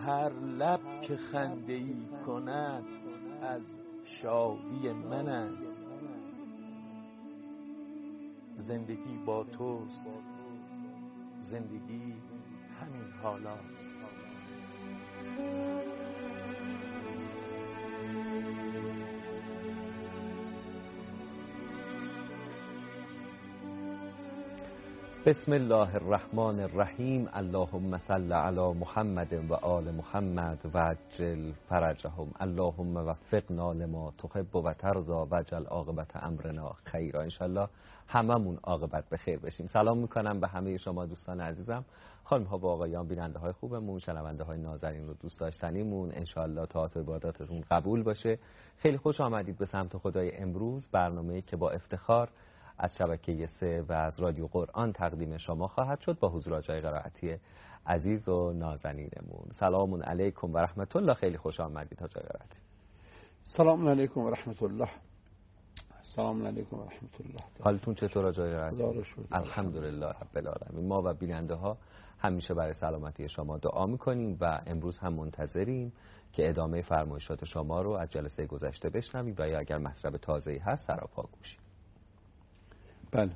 هر لب که خنده‌ای کند از شادی من است. زندگی با توست، زندگی همین حالاست. بسم الله الرحمن الرحیم. اللهم صل علی محمد و آل محمد و عجل فرجهم. اللهم وفقنا لما تحب و ترضی و اجعل عاقبت امرنا خیرا. انشالله هممون عاقبت به خیر بشیم. سلام میکنم به همه شما دوستان عزیزم، خانم ها و آقایان، بیننده های خوبمون، شنونده های نازنین و دوست داشتنیمون. انشالله طاعت و عباداتتون قبول باشه. خیلی خوش آمدید به سمت خدای امروز، برنامه‌ای که با افتخار از شبکه 3 و از رادیو قرآن تقدیم شما خواهد شد با حضور آقای قرائتی عزیز و نازنینمون. سلام علیکم و رحمت الله. خیلی خوش آمدید آقای قرائتی. سلام علیکم و رحمت الله. سلام علیکم و رحمت الله. حالتون چطور آقای قرائتی؟ الحمدلله رب العالمین. ما و بیننده ها همیشه برای سلامتی شما دعا میکنیم و امروز هم منتظریم که ادامه فرمایشات شما رو از جلسه گذشته بشنویم و یا اگر مطلب تازه‌ای هست سراپا گوشیم. بله.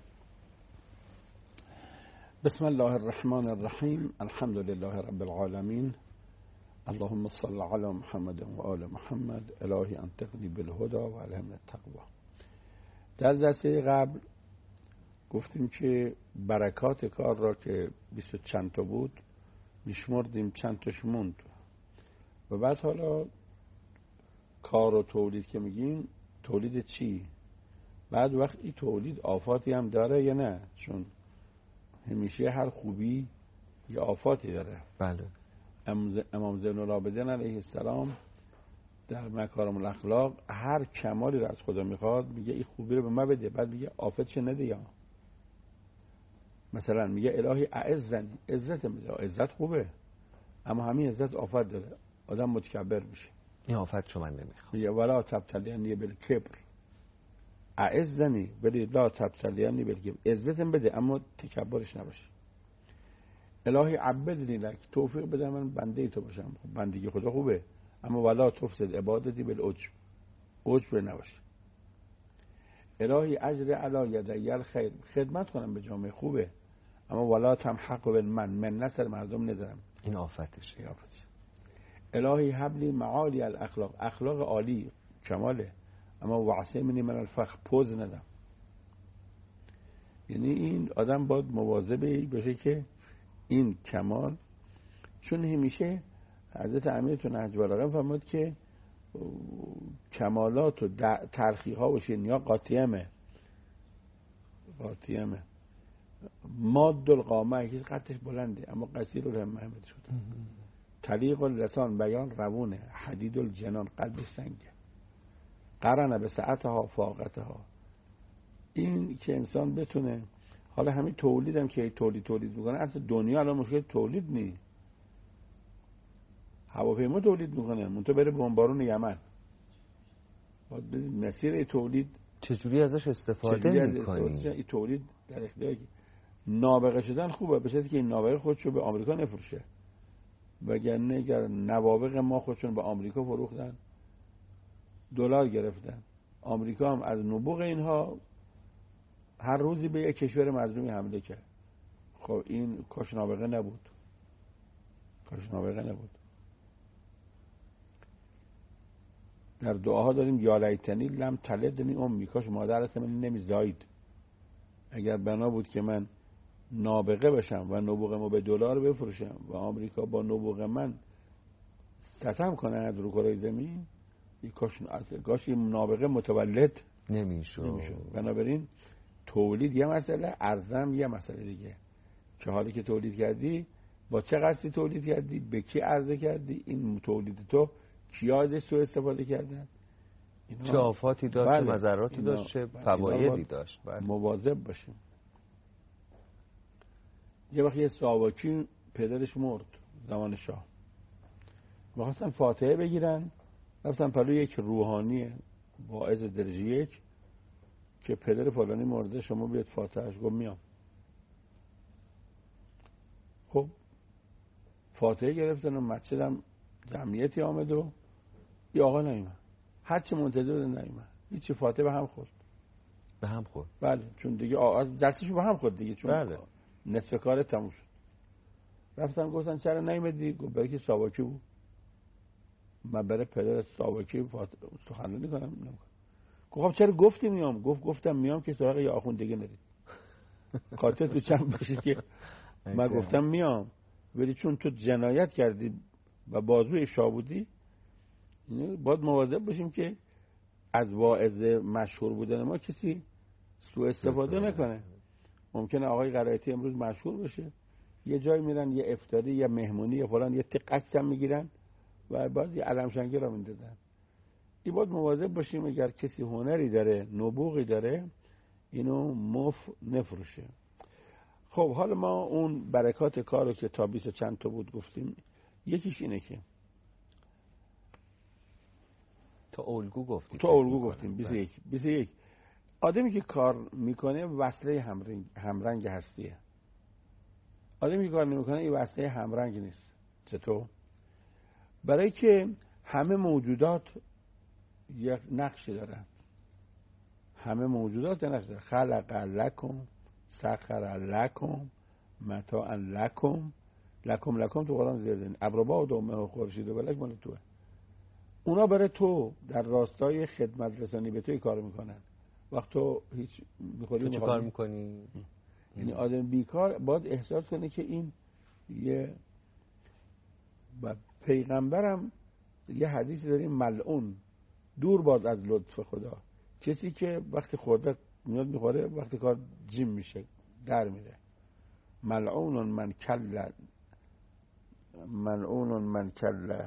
بسم الله الرحمن الرحیم. الحمد لله رب العالمین. اللهم صل علی محمد و آل محمد. الهی انطقنی بالهدى و الهمنا التقوی. در جلسه قبل گفتیم که برکات کار را که 20 چند تا بود میشمردیم، چند تاش موند و بعد حالا کار و تولید که میگیم، تولید چی؟ بعد وقتی تولید آفاتی هم داره یا نه؟ چون همیشه هر خوبی یه آفاتی داره. بله. امام زین العابدین علیه السلام در مکارم الاخلاق هر کمالی رو از خدا میخواد میگه این خوبی رو به من بده، بعد میگه آفتش نده. یا مثلا میگه الهی اعزنی، عزت میده. عزت خوبه اما همین عزت آفت داره، آدم متکبر میشه. این آفت شما نمیخواد. میگه ولا تبتلینی بالکبر، اعزنی ولی لا تبتلینی بالکبر، عزتم بده اما تکبرش نباشه. الهی عبدنی لک، توفیق بده من بنده تو باشم. خب بندگی خدا خوبه اما ولا تفسد عبادتی بالعجب، عجب نباشه. الهی اجر علی یدی الخیر، خدمت کنم به جامعه خوبه اما ولا تمحق من نصر مردم نذارم. این آفتشه. الهی حبلی معالی الاخلاق، اخلاق عالی کماله اما وعصمنی من الفخر، پوز ندم. یعنی این آدم باید مواظب باشه که این کمال، چون همیشه حضرت امیرتون نهج البلاغه فرمود که کمالات و ترخی ها و شنیا قاطیمه ماد القامه، که قدش بلنده اما قصیر الهمه شده. طلیق اللسان، بیان روونه. حدید الجنان، قلب سنگه. قرنه به ساعتها فاقتها. این که انسان بتونه، حالا همین تولیدم که تولید میکنه، اصلا دنیا الان مشکل تولید نی، هواپیما تولید میکنه منتها بره بمبارون یمن. باید مسیر تولید چجوری ازش استفاده میکنی؟ این تولید در اختیار نابغه شدن خوبه، به شرطی که این نابغه خودشو به آمریکا نفروشه، وگرنه اگر نوابغ ما خودشون به آمریکا فروختن، دلار گرفتن، آمریکا هم از نبوغ اینها هر روزی به یک کشور مظلومی حمله کرد. خب این کاش نابغه نبود. در دعاها داریم یا لیتنی لم تلدنی امی، کاش مادرت من نمیزایید. اگر بنا بود که من نابغه بشم و نبوغمو به دلار بفروشم و آمریکا با نبوغ من ستم کنه از رو کره زمین، کاش این نابغه متولد نمیشد. بنابراین تولید یه مسئله، ارزم یه مسئله دیگه، که حالی که تولید کردی با چه قصدی تولید کردی، به کی عرضه کردی، این تولید تو کیا ازش سوء استفاده کردن، چه آفاتی داشت، چه مضراتی داشت، چه فوایدی داشت. مواظب باشیم. یه وقت یه ساواکی پدرش مرد زمان شاه، می‌خواستن فاتحه بگیرن، رفتن پلو یک روحانی واعظ درجه 1 که پدر فلانی مرده، شما بیاد فاتحهش. گفت میام. خب فاتحه گرفتن و مسجدم جمعیتی آمد و یه آقا نیومد، هرچی منتظر نیومد، هیچی، فاتحه به هم خورد. به هم خورد؟ بله، چون دیگه جلسه‌شو به هم خورد دیگه، چون بله. نصف کار تموم شد. رفتن گفتن چرا نیومدی؟ گفت برای که ساواکی بود. من برای پدر ساواکی سخنرانی کنم نمی‌کنم. گفت چرا گفتی میام؟ گفتم میام که سراغ یه آخوند دیگه نرید. خاطر تو چند باشه که من گفتم میام، ولی چون تو جنایت کردی و بازوی شاه باید مواظب باشیم که از واعظ مشهور بودن ما کسی سوء استفاده نکنه. ممکنه آقای قرائتی امروز مشهور بشه، یه جای میرن یه افطاری یا مهمونی یا فلان یه قسم میگیرن و بعد یه علمشنگی را میندازن. این باید مواظب باشیم اگر کسی هنری داره، نبوغی داره، اینو نفروشه. خب حالا ما اون برکات کارو که تا 20 چند تا بود گفتیم، یکیش اینه که تا الگو گفتیم 21 آدمی که کار میکنه وصله همرنگ هستیه. آدمی که کار نمیکنه این وصله همرنگ نیست. چطور؟ برای که همه موجودات یک نقشی دارن. خلق لکم، سخر لکم، متاع لکم تو قرآن زیاده. ابربا و دومه و خورشید و فلک مال توه. اونا برای تو در راستای خدمت رسانی به توی کار میکنن. وقت تو هیچ میخوری تو چه کار میکنی؟ یعنی آدم بیکار باید احساس کنه که این یه پیغمبرم یه حدیثی داریم ملعون، دور باد از لطف خدا، کسی که وقتی خورده میاد میخوره، وقتی کار جیم میشه در میره. ملعون من کل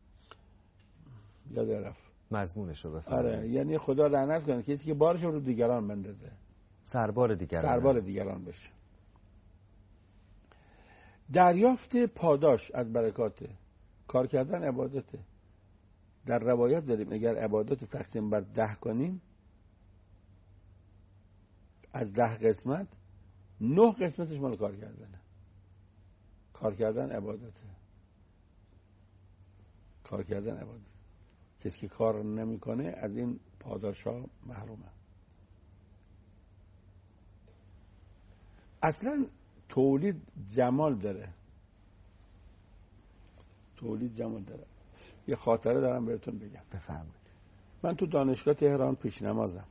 یاد رفت مضمونش رو بفرمایید. آره، یعنی خدا لعنت کنه کسی که بارش رو دیگران بندازه، سربار دیگران بشه. دریافت پاداش از برکات کار کردن عبادته. در روایت داریم اگر عبادت تقسیم بر 10 کنیم، از 10 قسمت 9 قسمتش مال کار کردنه. کار کردن عبادته. کسی که کار نمیکنه از این پاداشا محرومه. اصلا تولید جمال داره. یه خاطره دارم بهتون بگم. بفرمایید. من تو دانشگاه تهران پیش نمازم.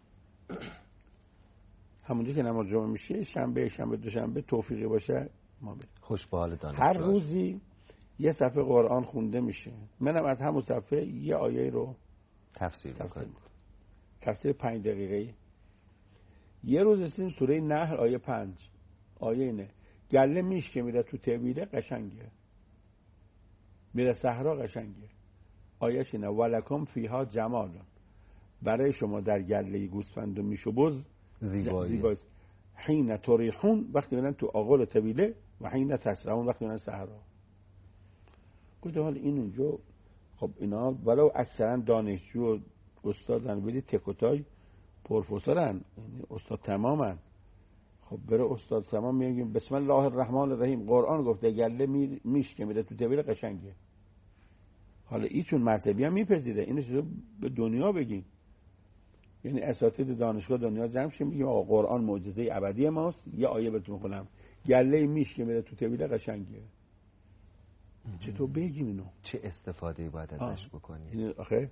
همونجا که نماز جمعه میشه، شنبه دوشنبه توفیقی باشه ما بریم. خوش به حال دانشجو. هر روزی یه صفحه قرآن خونده میشه. منم از همون صفحه یه آیه رو تفسیر میکنم. تفسیر 5 دقیقه‌ای. یه روز رسیدیم سوره نحل آیه 5. آیه اینه: گله میش که میره تو طویله قشنگه، میره صحرا قشنگه. آیهش اینه: ولکم فیها جمال، برای شما در گله گوسفند و میش و بز زیبایی. حین تریحون، وقتی میرن تو آغل و طویله، و حین تسرحون، وقتی میرن صحرا. گفتم حال این اونجا، خب اینا ولو اکثرا دانشجو و استادن، ولی تکوتای پروفسورن، یعنی استاد تمامن. خب بره استاد تمام میگیم بسم الله الرحمن الرحیم، قرآن گفته گله میش که میره تو طویله قشنگه. حالا ایشون مذهبی هم میپذیره، اینو چطور به دنیا بگیم؟ یعنی اساتید دانشگاه دنیا جمع شیم میگیم آقا قرآن معجزه ابدی ماست، یه آیه بهتون میخونم گله میش که میره تو طویله قشنگه. چطور بگیم اینو؟ چه استفاده باید ازش بکنیم؟ آخه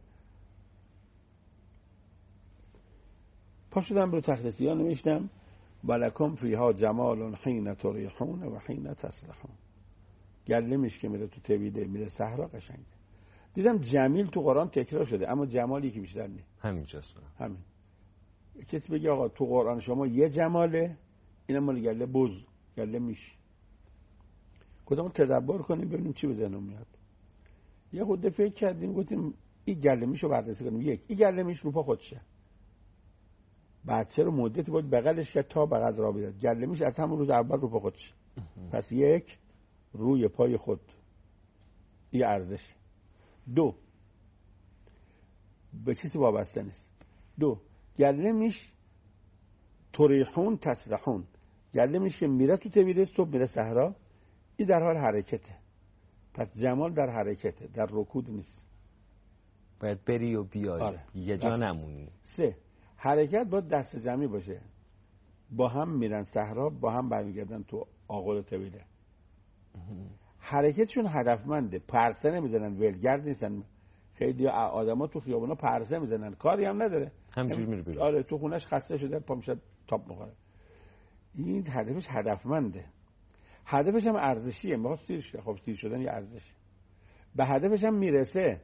پا شدم رو تخت سیاه نوشتم ولکم فیها جمال حین تریحون و حین تسرحون. گله میش که میره تو طویله، میره صحرا قشنگه. دیدم جمیل تو قرآن تکرار شده، اما جمالی که بیشتر نیست. همینجاست. همین. کسی بگه آقا تو قرآن شما یه جماله، اینم مال گله بز، گله میش. گفتم تدبر کنیم ببینیم چی به ذهنم میاد. یه خود فکر کردیم، گفتیم این گله میشو بررسی کنیم. یک، این گله میش رو پا خودشه، بچه رو مدتی باید بغلش کرد تا بغل را بیاد. گله میش از همون روز اول رو پا خودشه. پس یک، روی پای خود، این ارزش. دو، به کسی وابسته نیست. دو، گله میش تریحون تسرحون، گله میش که میره تو طویله، صبح میره صحرا، این در حال حرکته. پس جمال در حرکته، در رکود نیست. باید بری و بیایی. آره. یه جا نمونی. 3 حرکت باید دست جمعی باشه، با هم میرن صحرا، با هم برمیگردن تو آغل طویله. حرکتشون هدفمنده، پرسه نمیزنن، ولگرد نیستن. خیلی آدما تو خیابونا پرسه میزنن، کاری هم نداره، همینجوری میره بیرون. آره تو خونش خسته شده پا میشه تاپ میخوره. این هدفش هدفمنده، هدفش هم ارزشیه، میخواد سیر شه. خب سیر شدن یه ارزشه. به هدفش هم میرسه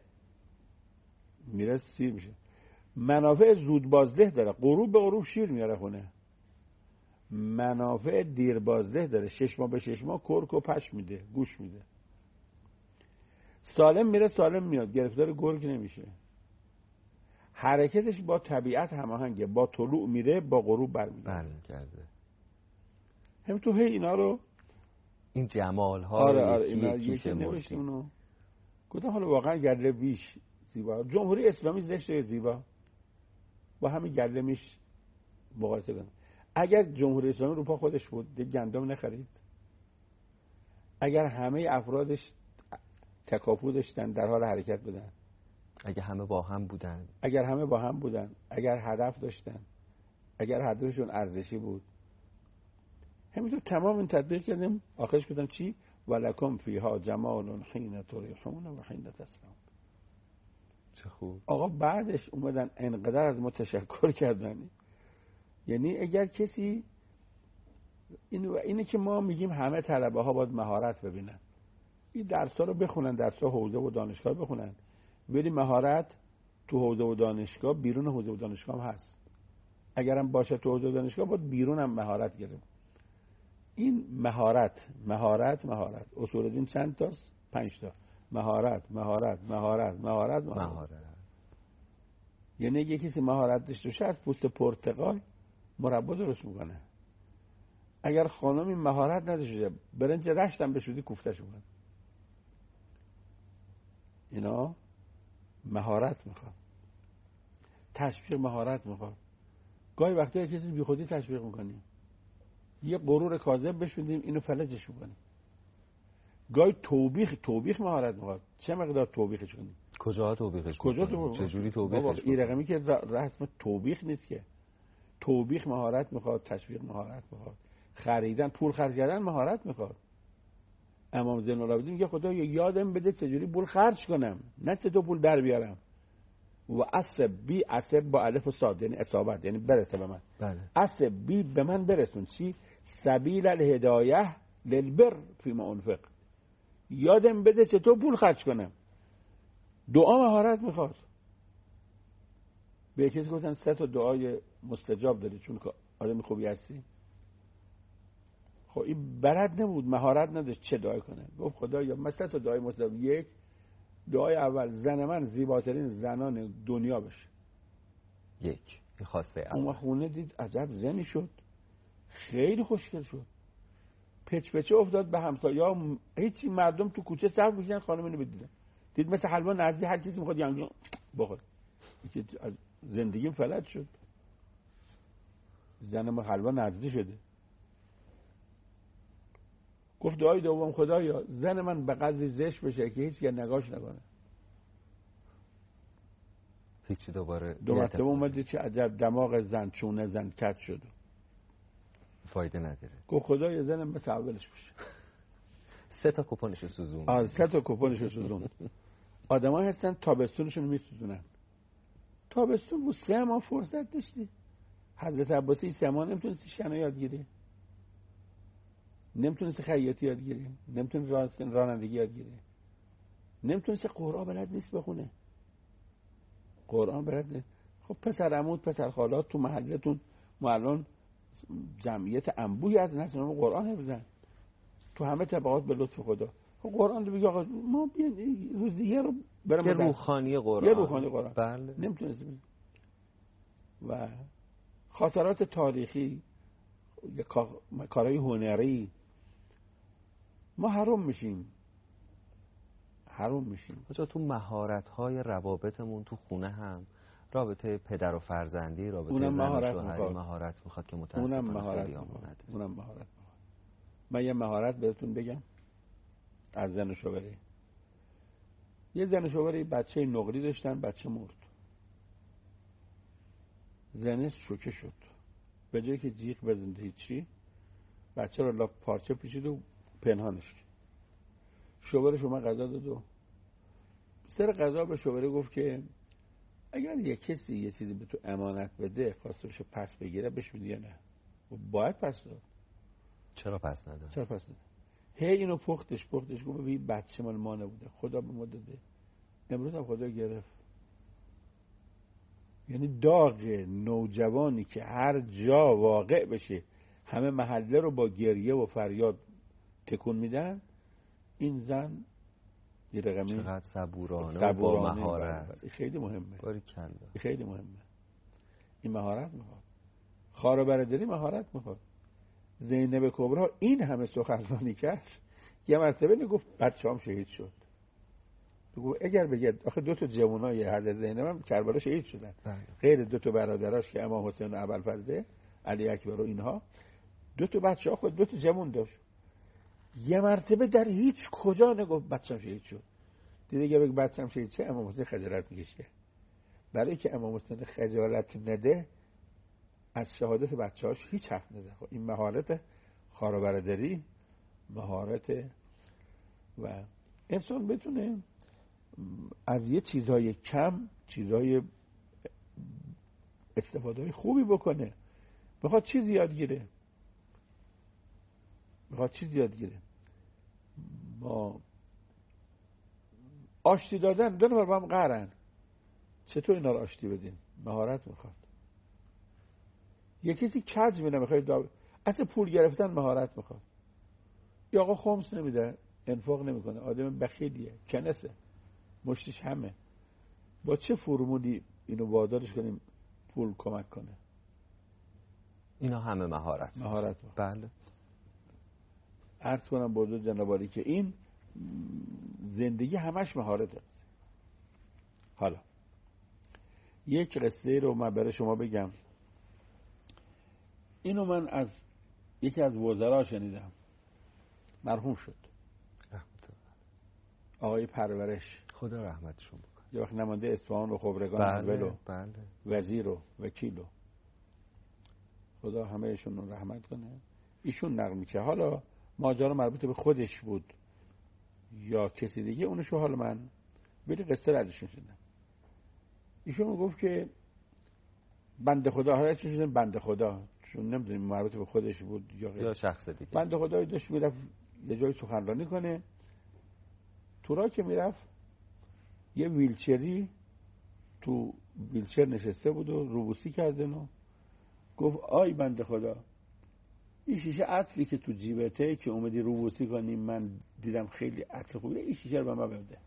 سیر میشه. منافع زود بازده داره، غروب به غروب شیر میاره خونه. منافع دیر بازده داره، 6 ماه به 6 ماه کرک و پش میده، گوش میده. سالم میره سالم میاد، گرفتار گرگ نمیشه. حرکتش با طبیعت هماهنگه، با طلوع میره با غروب برمیگرده. هم تو اینا رو این جمال ها آره رو اینا یکی نوشتیم اونو گفتم حالا واقعا گله بیش زیبا. جمهوری اسلامی زشت یا زیبا؟ با همین گله میش مقایسه کنم. اگر جمهوری اسلامی رو پا خودش بود دیگه گندم نخرید. اگر همه افرادش تکاپو داشتن در حال حرکت بودن، اگر همه با هم بودن، اگر هدف داشتن، اگر هدفشون ارزشی بود، همینطور تمام این تدبیر کردیم. آخرش گفتم چی؟ ولکم فیها جمال حین تریحون و حین تسرحون. چه خوب. آقا بعدش اومدن انقدر از ما تشکر کردن. یعنی اگر کسی اینه که ما میگیم همه طلبه ها باید مهارت ببینن، این درس‌ها رو بخونن، درس‌ها حوزه و دانشگاه بخونن، ولی مهارت تو حوزه و دانشگاه بیرون حوزه و دانشگاه هم هست. اگرم باشه تو حوزه و دانشگاه باید بیرون هم مهارت گرفت. این مهارت اصول دین چند تاست؟ 5 تا. مهارت. یعنی اگه کسی مهارت داشته باشه از پوست پرتقال مربا درست میکنه. اگر خانمی مهارت نداشته برنج رشت هم بشودی کوفتش میکنه. اینا مهارت میخواد، تشویق مهارت میخواد. گاهی وقتا یه کسی بی خودی تشویق میکنیم، یه غرور کاذب بشوندیم اینو فلجش میکنیم. گاهی توبیخ مهارت میخواد. چه مقدار توبیخش کنیم؟ کجا توبیخش کنیم؟ چه جوری توبیخش کنیم؟ این رقمی که رسم توبیخ نیست که. توبیخ مهارت میخواد، تشویق مهارت میخواد، خریدن، پول خرج کردن مهارت میخواد. امام زین العابدین میگه خدایا یادم بده چجوری پول خرج کنم، نه چطور پول در بیارم. و عصب با الف و صاد یعنی اصابت، یعنی برسه به من. بله. عصب به من برسون. چی؟ سبیل الهدایه للبر فیما انفق. یادم بده چطور پول خرج کنم. دعا مهارت میخواد. به کسی گفتن 3 تا دعای مستجاب داری چون آدم خوبی هستی. خب این بلد نبود، مهارت نداشت چه دعای کنه. گفت خدایا من 3 تا دعای مستجاب. 1 دعای اول زن من زیباترین زنان دنیا بشه. 1 خواسته اول. اون خونه دید عجب زنی شد، خیلی خوشگل شد، پچه افتاد به همسایا. هیچی مردم تو کوچه صف میشن خانم اینو بدیدن. دید مثل حلوا نرزی هر کسی میخواد یانگی بخوره. از زندگیم فلج شد. زن ما حلوا نرزی شده. گفت دعای دوم خدایا زن من به قدری زشت بشه که هیچ که نگاش نکنه. هیچی. دوباره 2 مرتبه اومد چه عجب دماغ زن چونه زن کج شد. فایده نداره. گفت خدایا زنم مثل اولش بشه. 3 تا کوپنش سوزون. 3 تا کوپنش سوزون. آدم‌ها هستن تابستونشون میسوزونن. تابستون بود 3 ماه فرصت داشتی. حضرت عباسی 3 ماه نمیتونستی شنا یاد گیری، نمیتونستی خیاطی یاد گیری، نمیتونستی رانندگی یاد گیری، نمیتونستی قرآن بلد نیست بخونه. قرآن بلد نیست. خب پسر عمود پسر خالات تو محلتون ما الان جمعیت انبوهی از نسل قرآن حفظن تو همه طبقات به لطف خدا. خب قرآن رو بگه آقا ما بیان روزیه رو برام روحانی قرآن. یه روحانی قرآن. بله. نمیتونستی. و خاطرات تاریخی، کارهای هنری، ما حروم میشیم. کجا تو مهارت‌های روابطمون تو خونه هم، رابطه پدر و فرزندی، رابطه زن و شوهری مهارت میخواد که متاسفانه خیلی نداره. اونم مهارت میخواد. من یه مهارت بهتون بگم از زن و شوهری. یه زن شوهر بچه نقلی داشتن، بچه مرد. زنش شوکه شد، به جایی که جیغ بزنه هیچی، بچه رو لا پارچه پیچید و پنهانش کرد. شوهرش اومد غذا داد و سر غذا به شوهر گفت که اگر یه کسی یه چیزی به تو امانت بده خواسته بشه پس بگیره بهش میدی یا نه؟ و باید پس داد. چرا پس نداد؟ چرا پس نداد؟ هی اینو پختش گفت ببین بچه مال ما نبوده، خدا به ما داده، امروز هم خدا گرفت. یعنی داغ نوجوانی که هر جا واقع بشه همه محله رو با گریه و فریاد تکون میدن، این زن یه رقمی چقدر صبورانه و با مهارت. خیلی مهمه. باریکلا. خیلی مهمه. این مهارت میخواد. خار و برادری مهارت میخواد. زینب کبرا این همه سخنرانی کرد، یه مرتبه میگفت بچه‌ام شهید شد. بگو اگر بگید آخه دو تا جوانای حضرت زینب هم کربلا شهید شدن، غیر دو تا برادراش که امام حسین و ابوالفضل علی اکبر و اینها، دو تا بچه‌ها خود دو تا جوان داشت. یه مرتبه در هیچ کجا نگفت بچه‌م شهید شد. دیگه بگه بچه‌م شهید شه امام حسین خجالت میکشه. برای که امام حسین خجالت نده از شهادت بچه‌هاش هیچ حرف نزنه. این مهارت خار و برادری، مهارت و انسان بتونه از یه چیزهای کم چیزهای استفاده خوبی بکنه. بخواد چیز یاد گیره، ما آشتی دادن دو نفر با هم قهرن، چطور اینا رو آشتی بدیم؟ مهارت میخواد. یکی کج میده میخواد اصلا پول گرفتن مهارت میخواد. یا آقا خمس نمیده، انفاق نمیکنه، آدم بخیلیه، کنسه، مشتش همه. با چه فرمولی اینو وادارش کنیم پول کمک کنه؟ اینا همه مهارت. بله. عرض کنم بزرگ جنابالی که این زندگی همش مهارت است. حالا یک قصه رو من برای شما بگم. اینو من از یکی از وزرا شنیدم، مرحوم شد، آقای پرورش، خدا رحمتشون بکنه. یه وقت نماینده اصفهان و خبرگان اول و وزیر و وکیل و خدا همه ایشون رو رحمت کنه. ایشون نقل می‌کنه. حالا ماجرا مربوط به خودش بود یا کسی دیگه، اونشو حالا من بلی قصه رو ازشون شدم. ایشون گفت که بنده خدا، حالا چی شدن بنده خدا چون نمیدونیم مربوط به خودش بود یا شخص دیگه. بنده خدایی داشت میرفت یه جای سخنرانی کنه، تو راه که میرفت یه ویلچری تو ویلچر نشسته بود و روبوسی کردن و گفت آی بنده خدا، این شیشه عطری که تو جیبته که اومدی روبوسی کنی من دیدم خیلی عطر خوبه، این شیشه رو به من بده.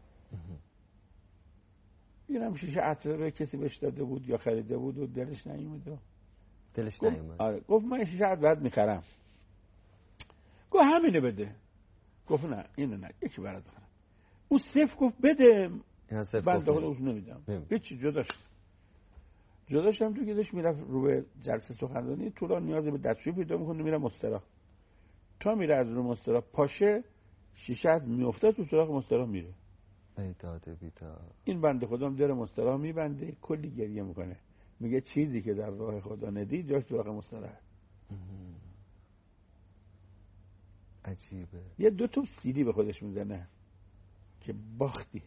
اینم شیشه عطر رو کسی بهش داده بود یا خریده بود و دلش نیومد. آره. گفت من شیشه عطر بعد میخرم. گفت همینه بده. گفت نه اینو نه، یکی برات بخرم. اون صف گفت بده. بنده خدا گفت نمیدم. هیچی جداشم تو که داشت میرفت رو به جلسه سخنرانی، تو را نیاز به دستشویی پیدا میکنه، میره مستراح. تا میره از رو مستراح پاشه شیشه عطر میفته تو سراغ مستراح میره. این بنده خدا هم در مستراح میبنده، کلی گریه میکنه، میگه چیزی که در راه خدا ندی جاش تو راه مستراح. عجیبه. یه دو تا سیلی به خودش میزنه که باختی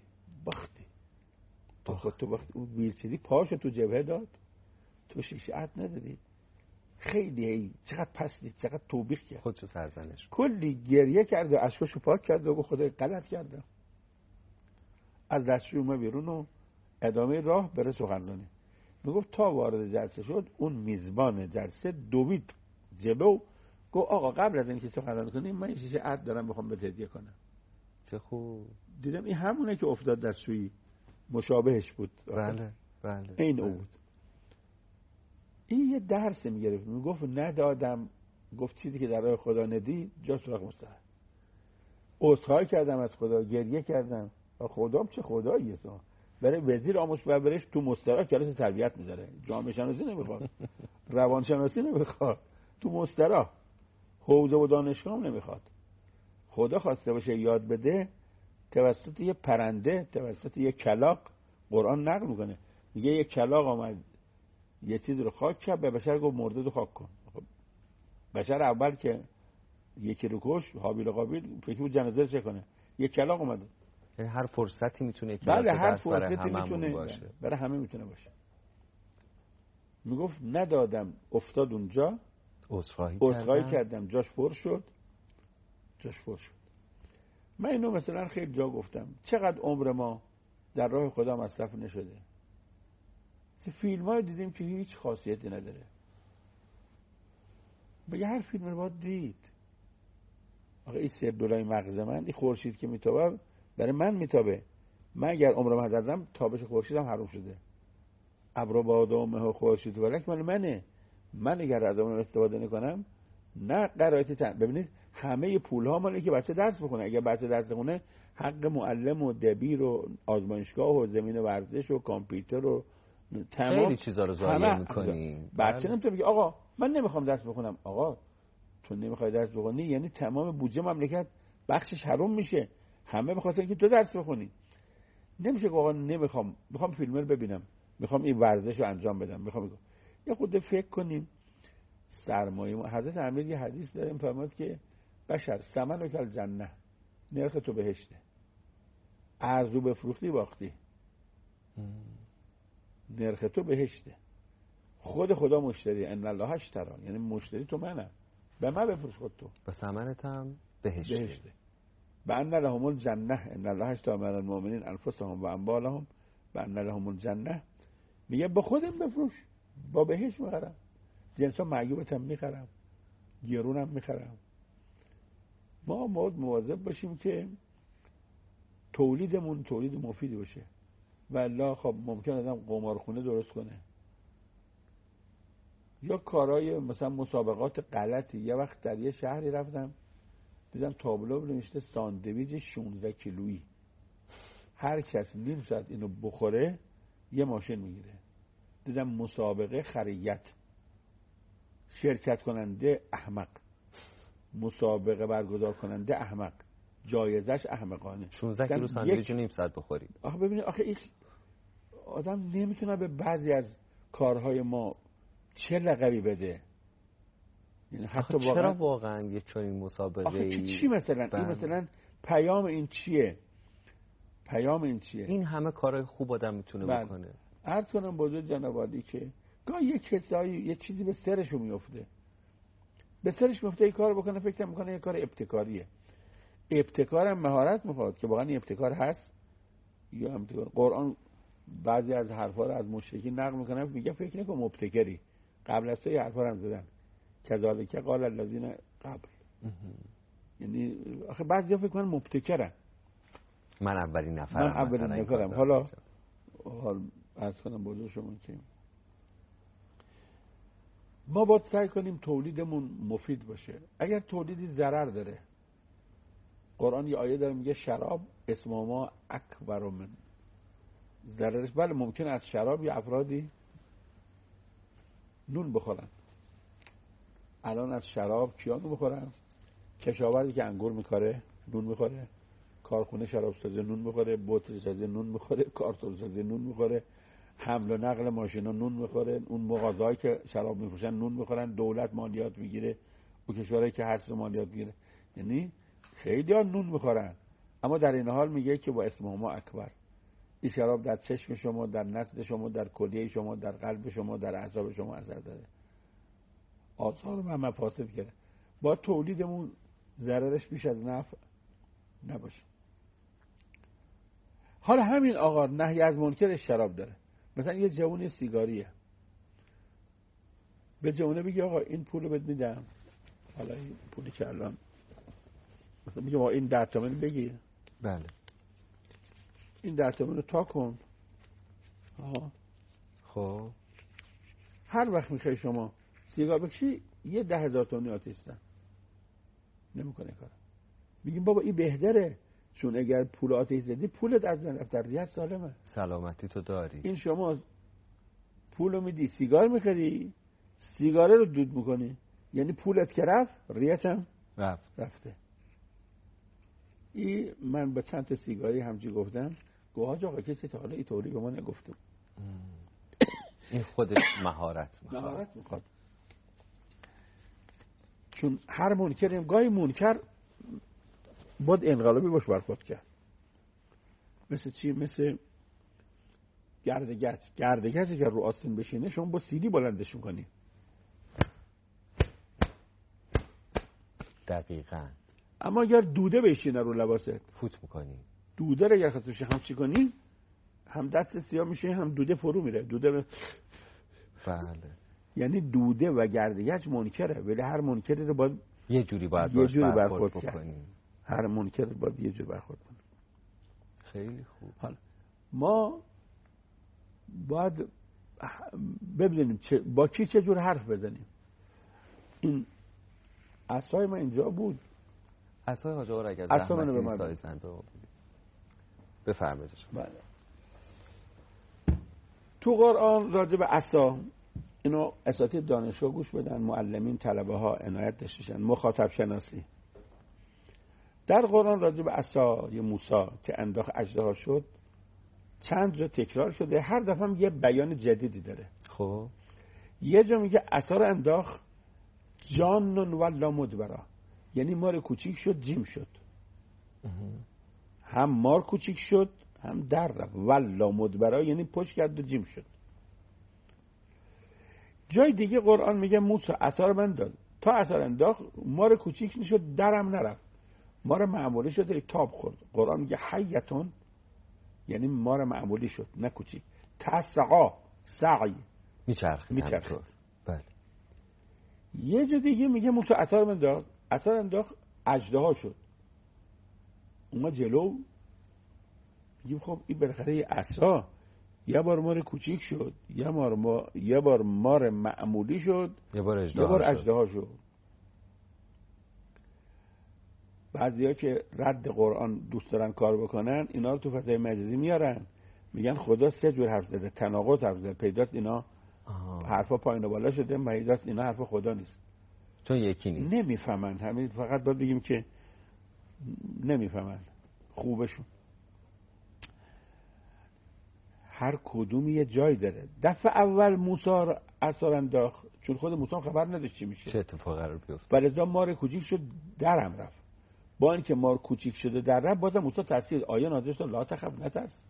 اون ویلچری پاشو تو جبهه داد، تو شیشه عطر ندادی، خیلی چقدر پستی، چقدر توبیخ کرد، خودشو سرزنش، کلی گریه کرد و اشکاشو پاک کرد و گفت خدای غلط کردم. از دستشوی اومد بیرون و ادامه راه بره سخنرانی. میگفت تا وارد جلسه شد اون میزبان جلسه دوید جبه و گفت آقا قبل از اینکه سخنرانی کنیم من یه شیشه عطر دارم میخوام بهت هدیه کنم. چه خوب. دیدم این همونه که افتاد دستشویی، مشابهش بود. بله این او بود. این یه درس میگرفت، میگفت ندادم، گفت چیزی که در راه خدا ندی جا سراغ مستراح. عذرخواهی کردم از خدا، گریه کردم. خدام چه خداییه اصلا، برای وزیر آموزش و پرورش تو مستراح کلاس تربیت میذاره، جامعه شناسی نمیخواد، روان شناسی نمیخواد، تو مستراح حوزه و دانشگاه نمیخواد. خدا خواسته باشه یاد بده، توسط یه پرنده، توسط یه کلاغ قرآن نقل میکنه، میگه یه کلاغ آمد یه چیز رو خاک کرد، به بشر گفت مرده رو خاک کن. بشر اول که یکی رو کش، هابیل و قابیل، فکر بود جنازه چه کنه، یه کلاغ اومده. یعنی هر فرصتی میتونه بله هر فرصتی میتونه برای همه میتونه باشه. میگفت ندادم، افتاد اونجا، عذرخواهی کردم، جاش پر شد. من اینو مثلا خیلی جا گفتم، چقدر عمر ما در راه خدا مصرف نشده. فیلم های دیدیم که هیچ خاصیتی نداره، بگه هر فیلم رو باید دید. آقا این $3 مغز من، این خورشید که میتابه برای من میتابه، من اگر عمرم دادم تابش خورشیدم حروم شده. ابر باد و مه و خورشید ولک مال منه، من اگر از اون استفاده نکنم نه قرائت ببینید همه پول ها مالی که بچه درس بخونه. اگر بچه درس بخونه حق معلم و دبیر و آزمایشگاه و زمین ورزش و کامپیوتر و تمام خیلی چیزا رو ضایع می‌کنی. بچه نمیتونه بگه آقا من نمیخوام درس بخونم. آقا تو نمیخوای درس بخونی یعنی تمام بودجه مملکت بخشش حروم میشه، همه به خاطر اینکه تو درس بخونی. نمیشه که آقا میخوام فیلم رو ببینم، میخوام این ورزش رو انجام بدم، میخوام یه خود فکر کنیم. سرمایه حضرت امیر یه حدیث داریم فرمود که بشر ثمن و کل جنه، نرخ تو بهشته، ارزو بفروختی باختی. نرخ تو بهشته، خدا مشتری، ان الله اشتری، یعنی مشتری تو منم، به من بفروش خود تو، و ثمنت هم بهشته. و ان لهم الجنه ان الله اشتری من المؤمنین انفسهم و اموالهم و ان لهم الجنه، میگه به خودم بفروش، با بهشت میخرم، جنسا معیوبت هم میخرم، گرونم میخرم. ما مواظب باشیم که تولیدمون تولید مفیدی باشه. والله خب ممکن آدم قمارخونه درست کنه یا کارهای مثلا مسابقات غلطی. یه وقت در یه شهری رفتم دیدم تابلو نوشته ساندویچ 16 کیلویی، هر کس نیم ساعت اینو بخوره یه ماشین میگیره. دیدم مسابقه خریت، شرکت کننده احمق، مسابقه برگزار کننده احمق، جایزش احمقانه. 16 کیلو ساندویچ نیم ساعت بخوری. آخه ببینید این آدم نمیتونه به بعضی از کارهای ما چه لقبی بده. یعنی حتی چرا واقعا یه چنین مسابقه چی مثلا این مثلا پیام این چیه؟ این همه کارهای خوب آدم میتونه بکنه. عرض کنم بزرگ جناب عالی که گاهی یه چیزی به سرش میفته، این کار بکنه، فکر میکنه یه کار ابتکاریه. ابتکارم مهارت میخواد که واقعا ابتکار هست یا ابتکار. قرآن بعضی از حرفا رو از مشرکین نقل میکنه، میگه فکر نکن مبتکری، قبل از تو یه حرفا هم زدن، کذالک قال الذین قبل. یعنی آخه بعضیا فکر کنن مبتکرن، من اولین نفرم. حالا عرض کنم بزرگ شما که ما باید سعی کنیم تولیدمون مفید باشه. اگر تولیدی ضرر داره، قرآن یه آیه داره میگه شراب اسم ما اکبر من ضررش. بله ممکن از شراب یه افرادی نون بخورن. الان از شراب کیا نون بخورن؟ کشاورزی که انگور میکاره نون میخوره، کارخونه شراب سازی نون میخوره، بطری سازی نون میخوره، کارتون سازی نون میخوره، حمل و نقل ماشینا نون میخوره، اون مغازه‌ای که شراب میفروشن نون میخورن، دولت مالیات میگیره، اون کشورایی که هست مالیات میگیره. یعنی خیلی ها نون میخورن، اما در این حال میگه که با اسم ما اکبر. این شراب در چشم شما، در نسل شما، در کلیه شما، در قلب شما، در اعصاب شما اثر داره، آثار و مفاسد کرده. با تولیدمون ضررش بیش از نفع نباشه. حالا همین آقا نهی از منکر شراب داره. مثلا یه جوون سیگاریه، به جوونه بگی آقا این پولو بهت میدم، حالا این پولی که الان مثلا میگه این 10 تومن بگیر، بله این 10 تومن رو تا کن. خب هر وقت میخوای شما سیگار بکشی یه 10,000 تومانی آتیش زن، نمیکنه کار. میگیم بابا این بهتره، چون اگر پول آتیش زدی پولت از بین رفت، ریت سالمه، سلامتی تو داری. این شما پولو میدی سیگار میخری، سیگاره رو دود میکنی، یعنی پولت که رفت ریت هم رفته. این من به چند تا سیگاری همچی گفتم، گوهاج آقا کسی تا حالا اینطوری به ما نگفته. این خودش مهارت میخواد. چون هر منکر، گاهی منکر باید انقلابی باش برخورد کرد. مثل چی؟ مثل گردگچ که رو آستین بشینه شما با سیلی بلندش میکنی. دقیقاً. اما اگر دوده بشینه رو لباست فوت میکنی. دوده رو اگر خطوش هم چی کنی، هم دست سیاه میشه هم دوده فرو میره. بله. یعنی دوده و گردگچ منکره، ولی هر منکری رو باید یه جوری برخورد بکنی. هر منکر باید یه جوری برخورد کنی. خیلی خوب. حالا ما باید ببینیم با کی چه جور حرف بزنیم. این عصای من اینجا بود. عصای حاج آقا اگر زحمتی نیست سایزنده بفرمایید. بله. تو قرآن راجع به عصا، اینو اساتید دانشگاه گوش بدن، معلمین، طلبه ها عنایت داشته باشن. مخاطب شناسی در قرآن راجع به عصای موسی که انداخت اژدها شد چند جا تکرار شده، هر دفعه هم یه بیان جدیدی داره. خب یه جا میگه عصا رو انداخت جانن ولا مدبرا، یعنی مار کوچیک شد جیم شد. هم مار کوچیک شد هم در رفت. ولا مدبرا یعنی پشت کرد و جیم شد. جای دیگه قرآن میگه موسی عصا رو بنداز، تا عصا رو انداخت مار کوچیک نشد درم نرفت، مار معمولی شد تاب خورد. قرآن میگه حیتون یعنی مار معمولی شد نه کوچیک. تسعا سعی میچرخید. بله. یه جا دیگه میگه موسی عصا رو بنداز، عصا رو انداخت اژدها شد. اومد جلو، میگیم خب این بالاخره یه عصا یه بار مار کوچیک شد، یه بار مار معمولی شد، یه بار اژدها شد. بعضیا که رد قرآن دوست دارن کار بکنن اینا رو تو فضای مجازی میارن، میگن خدا سه جور حرف زده، تناقض حرف زده، پیداست اینا حرفا پایین و بالا شده، پیداست اینا حرف خدا نیست، چون یکی نیست. نمیفهمن. همین فقط باید بگیم که نمیفهمن خوبشون. هر کدوم یه جای داره. دفعه اول موسی عصا انداخت چون خود موسی خبر نداشت چی میشه، چه اتفاقی قرار بیفته. فلذا مار کوچیک شد درم رفت. با اینکه مار کوچیک شده در رفت بازم موسی ترسید. آیه نازل شد لا تخف نترس.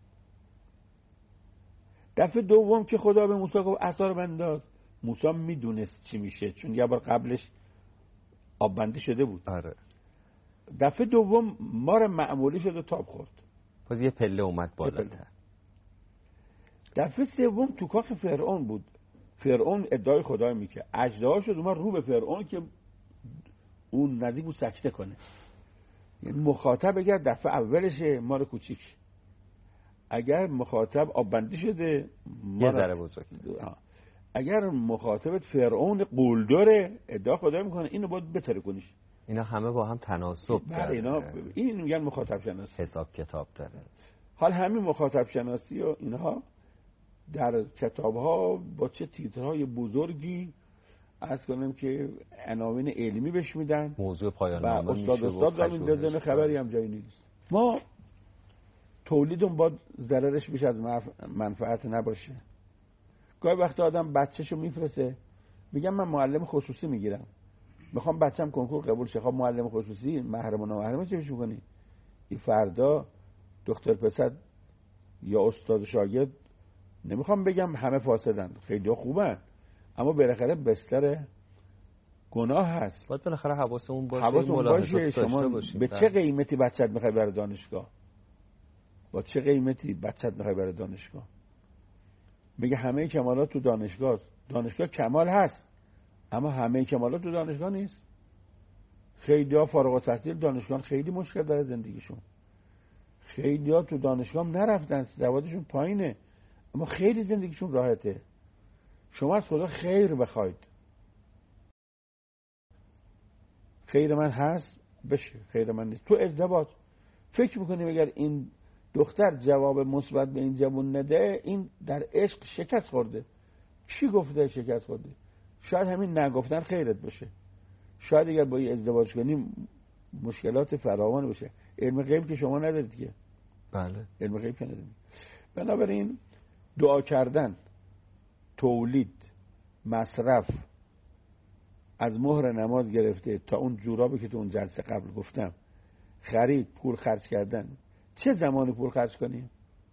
دفعه دوم که خدا به موسی گفت عصا رو بنداز، موسی میدونست چی میشه چون یه بار قبلش آب بندی شده بود. آره. دفعه دوم مار معمولی شد و تاب خورد. باز یه پله اومد بالاتر. دفعه سوم تو کاخ فرعون بود. فرعون ادعای خدای میکنه، اژدها شد اومد رو به فرعون که اون نزدیک بود سکته کنه. یعنی مخاطب اگر دفعه اولشه مار کوچیک، اگر مخاطب آب بندی شده یه ذره بزرگ، اگر مخاطبت فرعون قولداره ادعا خدای میکنه اینو باید بتره کنیش. اینا همه با هم تناسب داره. این میگن مخاطب شناسی، حساب کتاب داره. حال همین مخاطب شناسی و اینها در کتاب ها با چه تیترهای بزرگی عرض کنم که عناوین علمی بهش میدن، موضوع پایان نامه و استاد را میندازن، خبری هم جایی نیست. ما تولیدون با ضررش بیش از منفعت نباشه. گاهی وقت آدم بچه‌شو میفرسته میگم من معلم خصوصی میگیرم، میخوام بچه‌م کنکور قبول شه. خب معلم خصوصی محرم و نامحرم چه میشه کنی؟ این فردا دکتر پسر یا استاد شاگرد، نمیخوام بگم همه فاسدن، خیلی خوبن، اما بالاخره بستر گناه هست. باید بالاخره حواسمون باشه شما به چه قیمتی بچت میخوای بره دانشگاه؟ با چه قیمتی بچت میخوای بره دانشگاه؟ میگه همه کمالات تو دانشگاه است. دانشگاه کمال هست اما همه کمالات تو دانشگاه نیست. خیلی ها فارغ التحصیل دانشگاه خیلی مشکل داره زندگیشون، خیلی ها تو دانشگاه نرفتن، سوادشون پایینه اما خیلی زندگیشون راحته. شما از خدا خیر بخواید، خیر من هست بشه، خیر من نیست. تو ازدواج فکر میکنیم اگر این دختر جواب مثبت به این جوون نده این در عشق شکست خورده. کی گفته شکست خورده؟ شاید همین نگفتن خیرت باشه. شاید اگر با این ازدواج کنیم مشکلات فراوان باشه. علم غیب که شما ندارید که. بله. علم غیب که ندارید. بنابراین دعا کردن، تولید، مصرف، از مهر نماز گرفته تا اون جورابی که تو اون جلسه قبل گفتم، خرید، پول خرج کردن. چه زمانی پول خرج کنیم؟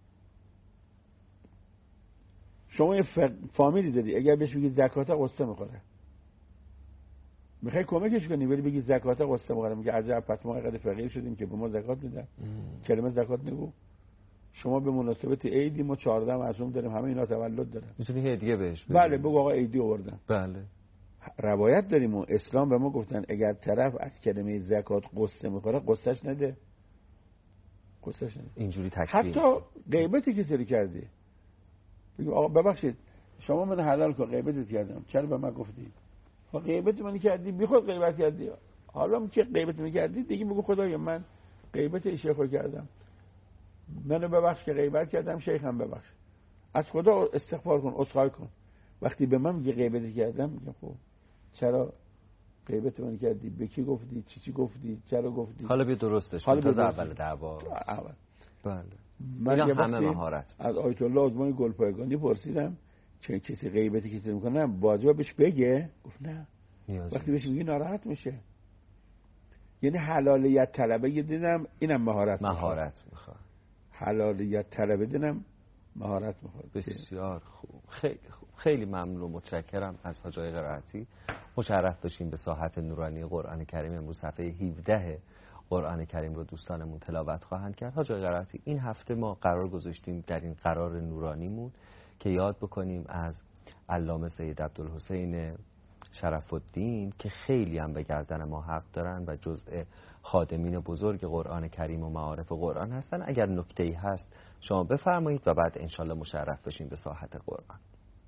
شما یه فامیلی داری، اگر بهش بگید زکات قصه میخوره، میخوای کمکش کنی ولی بگید زکات قصه میخوره، میگه عجب پس ما اینقدر فقیر شدیم که به ما زکات میدن. کلمه زکات نگو. شما به مناسبت عیدی ما 14 معصوم داریم، همه اینا تولد دارن، میتونی هدیه بهش بدی. بله بگو آقا عیدی آوردن. بله. روایت داریم و اسلام به ما گفتن اگر طرف از کلمه زکات قصه میخوره قصهش نده. قصهش نده. اینجوری تکلیف. حتی غیبتی که سری کردی بگو آقا ببخشید شما من حلال کن، غیبتت کردم، چرا به من گفتی؟ غیبت من کردی، بیخود غیبت کردی. حالا که غیبت میکردی دیگه بگو خدایا من غیبت شیخو کردم، منو ببخش که غیبت کردم، شیخم ببخش، از خدا استغفار کن، عذرخواهی کن. وقتی به من میگه غیبت کردم میگم خب چرا غیبت من کردی؟ به کی گفتی؟ چی گفتی؟ چرا گفتی؟ حالا بیا درستش کن تا اول دعوا. بله. من یه همه مهارت از آیت الله عظمای گلپایگانی پرسیدم چه کسی غیبتی کسی میکنه واجبه بهش بگه؟ گفت نه. وقتی بهش میگی ناراحت میشه. یعنی حلالیت طلبه دیدم اینم مهارت میخواد. حلالیت طلبه دیدم مهارت میخواد. بسیار خوب. خیلی خوب. خیلی ممنون و متشکرم از حاج آقای قرائتی. مشرف بشیم به ساحت نورانی قرآن کریم. امروز صفحه 17 قرآن کریم رو دوستانمون تلاوت خواهند کرد. حاج آقای قرائتی این هفته ما قرار گذاشتیم در این قرار نورانیمون که یاد بکنیم از علامه سید عبدالحسین شرف الدین که خیلی هم به گردن ما حق دارن و جزء خادمین بزرگ قرآن کریم و معارف قرآن هستن. اگر نکته‌ای هست شما بفرمایید و بعد انشالله مشرف بشیم به ساحت قرآن.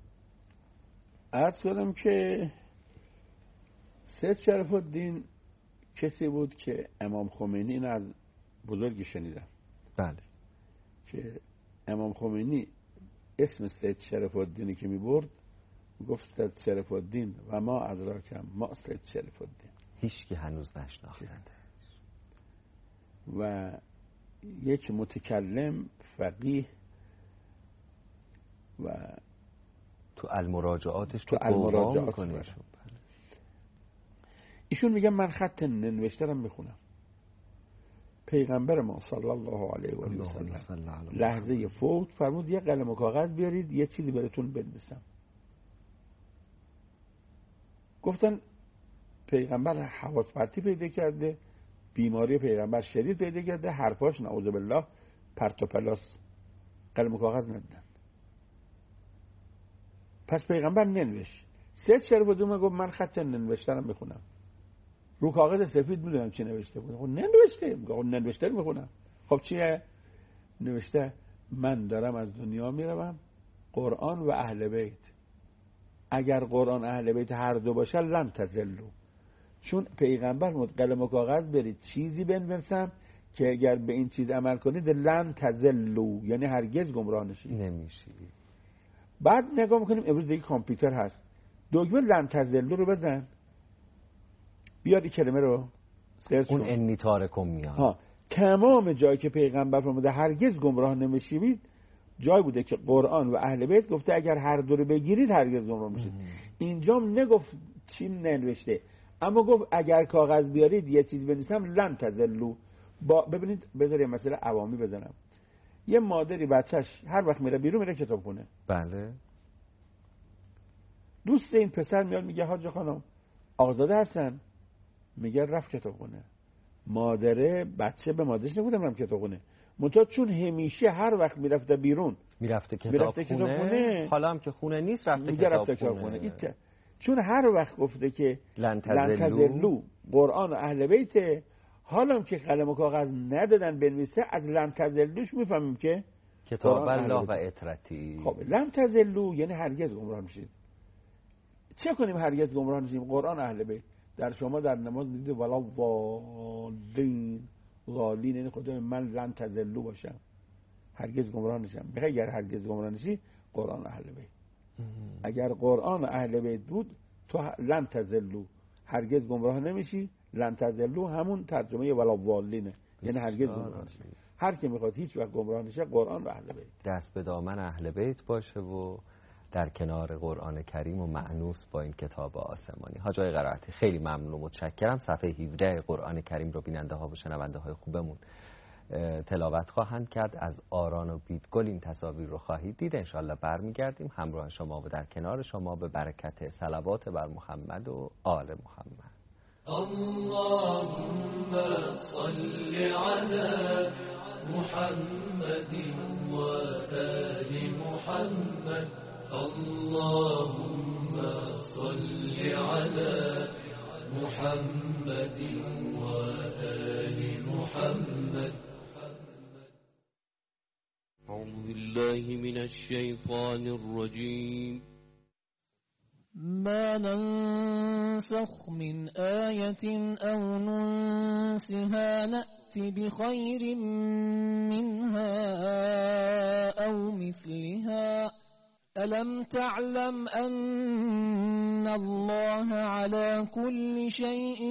عرض کنم که سید شرف الدین کسی بود که امام خمینی این از بزرگی شنیدم. بله. که امام خمینی اسم سید شرف الدینی که می برد گفت سید شرف الدین و ما ادراکم ما سید شرف الدین. هیچ که هنوز نشناختند. و یک متکلم فقیه و تو المراجعاتش تو المراجعات کنه. ایشون میگه من خط ننوشته رو میخونم. پیغمبر ما صلی الله علیه و آله و سلم لحظه فوت فرمود یه قلم و کاغذ بیارید یه چیزی براتون بنویسم. گفتن پیغمبر حواس پرتی پیدا کرده، بیماری پیغمبر شدید پیدا کرده، حرفاش نعوذ بالله پرت و پلاس، قلم و کاغذ ندادن. پس پیغمبر ننوشت. سید شرف الدین گفت من خط ننوشته رو میخونم. رو کاغذ سفید میدونم چی نوشته بود. خب ننوشته. میگه ننوشته رو میخونم. خب چیه؟ نوشته من دارم از دنیا میروم، قرآن و اهل بیت. اگر قرآن اهل بیت هر دو باشه لن تزلوا. چون پیغمبر مود قلم و کاغذ برید چیزی بنویسم که اگر به این چیز عمل کنید لن تزلوا، یعنی هرگز گمراه نمیشید. بعد نگاه میکنیم امروز دیگه کامپیوتر هست، دکمه لن تزلوا رو بزن، بیاد این کلمه رو اون انی تارکم میاد. تمام جایی که پیغمبر فرموده هرگز گمراه نمیشید جای بوده که قرآن و اهل بیت گفته اگر هر دو رو بگیرید هرگز گمراه میشید. اینجا نگفت چی ننوشته، اما گفت اگر کاغذ بیارید یه چیز بنویسم لن تزلوا. ببینید بذار مثلا عوامی بزنم. یه مادری بچهش هر وقت میره بیرون میره کتابخونه. بله. دوست این پسر میاد میگه حاج خانم آزاده هستن؟ میگه رفت کتابخونه. مادره بچه به مادرش نگفتم رفت کتابخونه، منتها چون همیشه هر وقت میرفته بیرون میرفته کتابخونه، حالا هم که خونه نیست رفته کتابخونه. چون هر وقت گفته که لن تزلوا قرآن و اهل بیت، حالا هم که قلم و کاغذ ندادن بنویسه از لن تزلوش میفهمیم که کتاب الله و اطرتی. خب لن تزلوا یعنی هرگز گمراه نشید. چه کنیم هرگز گمراه نشیم؟ قرآن اهل بیت. در شما در نماز میدید ولا ضالین یعنی خدای من لن تزلوا باشم، هرگز گمراه نشم. بخیر اگر هرگز گمراه نشی قرآن اهل بیت. اگر قرآن اهل بیت بود تو لن تزلوا هرگز گمراه نمیشی. لن تزلوا همون ترجمه ولا ضالینه، یعنی هرگز گمراه نشه. هر کی میخواد هیچ وقت گمراه نشه قرآن و اهل بیت، دست به دامن اهل بیت باشه و در کنار قرآن کریم و مأنوس با این کتاب آسمانی. حاج آقای قرائتی خیلی ممنون و متشکرم. صفحه 17 قرآن کریم رو بیننده ها و شنونده های خوبمون تلاوت خواهند کرد. از آران و بیدگل این تصاویر رو خواهید دید. انشالله برمیگردیم همراه شما و در کنار شما به برکت صلوات بر محمد و آل محمد. اللهم صل على محمد و آل محمد. اللهم صل على محمد و آل محمد. أعوذ بالله من الشيطان الرجيم. ما ننسخ من آية أو ننسها نأت بخير منها أو مثلها. ألم تعلم أن الله على كل شيء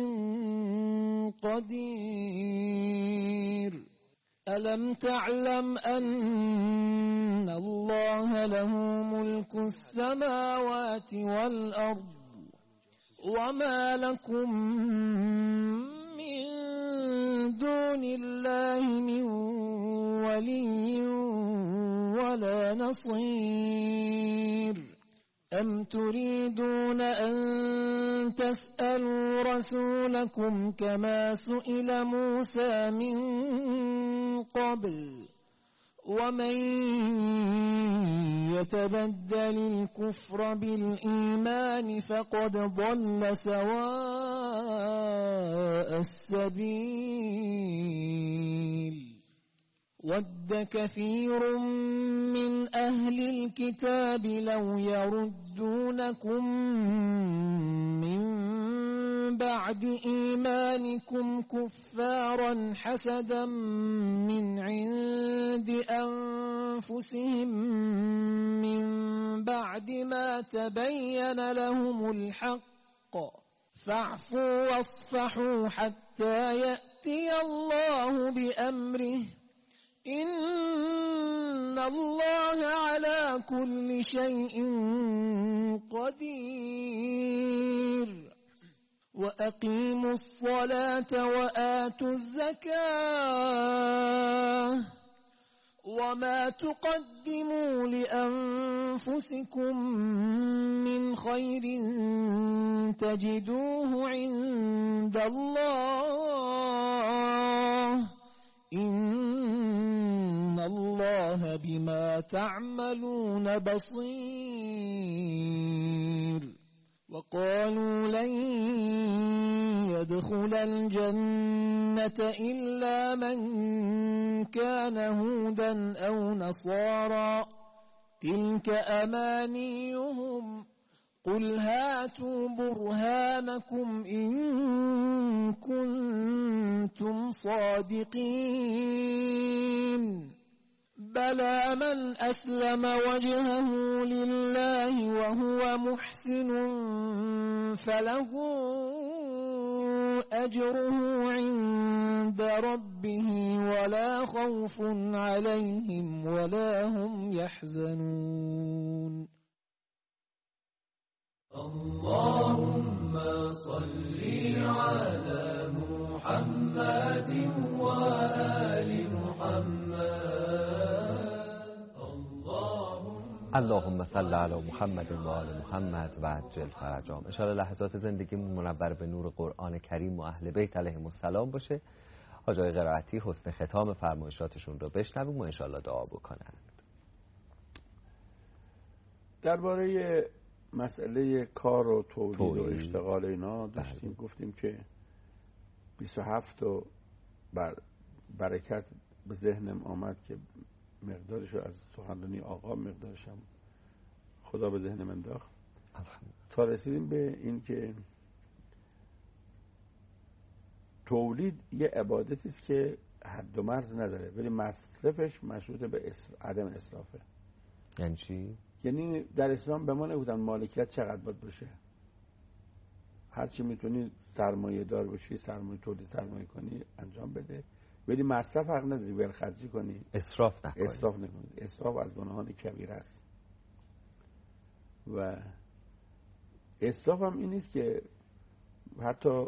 قدير. ألم تعلم أن الله له ملك السماوات والأرض وما لكم من دون الله من ولي ولا نصير. أم تريدون أن تسألوا رسولكم كما سئل موسى من قبل ومن يتبدل الكفر بالإيمان فقد ضل سواء السبيل. ود كثير من أهل الكتاب لو يردونكم من بعد إيمانكم كفارا حسدا من عند أنفسهم من بعد ما تبين لهم الحق فاعفوا واصفحوا حتى يأتي الله بأمره إن الله على كل شيء قدير. وأقيموا الصلاة وآتوا الزكاة وما تقدموا لأنفسكم من خير تجدوه عند الله إن الله بما تعملون بصير. وقالوا لن يدخل الجنة إلا من كان هودا أو نصارى تلك أمانيهم قل هاتوا برهانكم إن كنتم صادقين. بلى من أسلم وجهه لله وهو محسن فله أجره عند ربه ولا خوف عليهم ولا هم يحزنون. اللهم صل على محمد وآل محمد. اللهم صل علی محمد و آل محمد و عجل فرجهم. ان شاءالله لحظات زندگیمون منور به نور قرآن کریم و اهل بیت علیهم السلام باشه. حاج آقای قرائتی حسن ختام فرمایشاتشون رو بشنویم و ان شاءالله دعا بکنند. درباره مسئله کار و تولید و اشتغال اینا داشتیم، گفتیم که 27 و برکت به ذهنم آمد که مقدارش از سخنرانی آقا مقدارش هم خدا به ذهنم انداخت تا رسیدیم به این که تولید یه عبادتی است که حد و مرز نداره ولی مصرفش مشروط به عدم اسرافه. یعنی چی؟ یعنی در اسلام به ما نگفتن مالکیت چقدر باید باشه، هرچی میتونی سرمایه دار باشی، سرمایه تولید سرمایه کنی انجام بده، ولی مصرف حق نداری ولخرجی کنی، اسراف نکنی. اسراف از گناهان کبیره است. و اسراف هم این نیست که حتی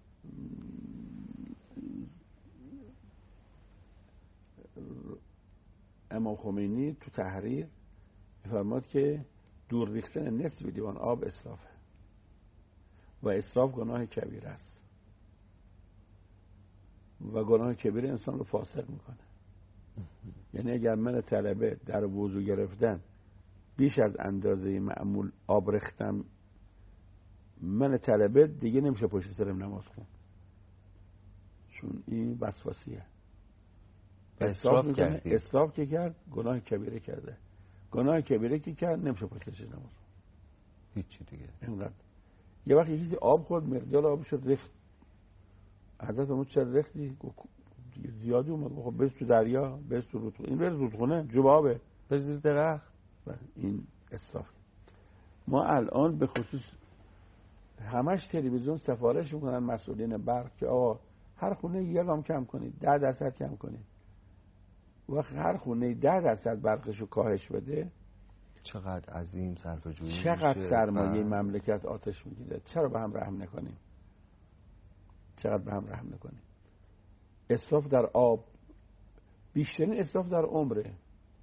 امام خمینی تو تحریر فرمود که دور ریختن نصف لیوان آب اسرافه و اسراف گناه کبیره است و گناه کبیره انسان رو فاسق میکنه. یعنی اگر من طلبه در وضو گرفتن بیش از اندازه معمول آب ریختم، من طلبه دیگه نمیشه پشت سرم نماز خون، چون این وسواسیه. اسراف کردی. اسراف که کرد گناه کبیره کرده. گناه کبیره که کرد نمیشه پشت سرش نماز خون. هیچی دیگه. اینقدر. یه وقت یکی آب خورد، مقدار آب شد ریخت. حضرت امام چرا ریختی؟ زیادی اومد. خب برس تو دریا، برس تو رودخونه. این برس رودخونه جوب آبه، برس زیر درخت. این اسراف. ما الان به خصوص همش تلویزیون سفارش میکنن مسئولین برق که آقا هر خونه یه گام کم کنید، 10% کم کنید. وقت هر خونه 10% برقشو کاهش بده، چقدر عظیم صرفه‌جویی میشه، چقدر سرمایه مملکت آتش میگیره. چرا به هم رحم نکنیم؟ چقدر به هم رحم نکنیم؟ اسراف در آب، بیشترین اسراف در عمره.